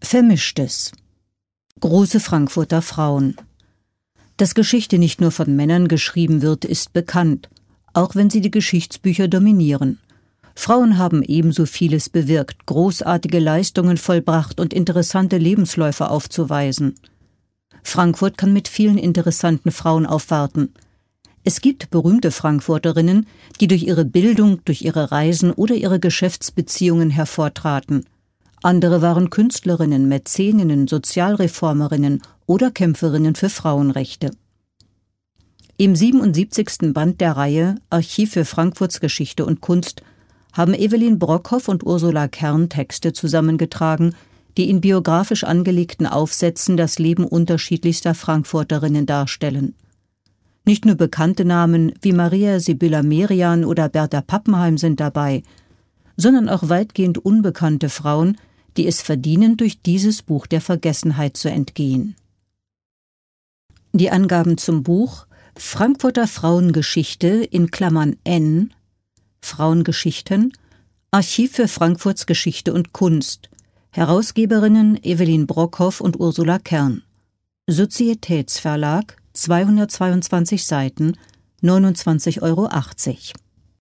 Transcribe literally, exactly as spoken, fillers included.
Vermischtes. Große Frankfurter Frauen. Dass Geschichte nicht nur von Männern geschrieben wird, ist bekannt, auch wenn sie die Geschichtsbücher dominieren. Frauen haben ebenso vieles bewirkt, großartige Leistungen vollbracht und interessante Lebensläufe aufzuweisen. Frankfurt kann mit vielen interessanten Frauen aufwarten. Es gibt berühmte Frankfurterinnen, die durch ihre Bildung, durch ihre Reisen oder ihre Geschäftsbeziehungen hervortraten. Andere waren Künstlerinnen, Mäzeninnen, Sozialreformerinnen oder Kämpferinnen für Frauenrechte. Im siebenundsiebzigsten Band der Reihe Archiv für Frankfurts Geschichte und Kunst haben Evelyn Brockhoff und Ursula Kern Texte zusammengetragen, die in biografisch angelegten Aufsätzen das Leben unterschiedlichster Frankfurterinnen darstellen. Nicht nur bekannte Namen wie Maria Sibylla Merian oder Bertha Pappenheim sind dabei, sondern auch weitgehend unbekannte Frauen, die es verdienen, durch dieses Buch der Vergessenheit zu entgehen. Die Angaben zum Buch Frankfurter Frauengeschichte in Klammern N, Frauengeschichten, Archiv für Frankfurts Geschichte und Kunst, Herausgeberinnen Evelyn Brockhoff und Ursula Kern, Sozietätsverlag, zweihundertzweiundzwanzig Seiten, neunundzwanzig Euro achtzig.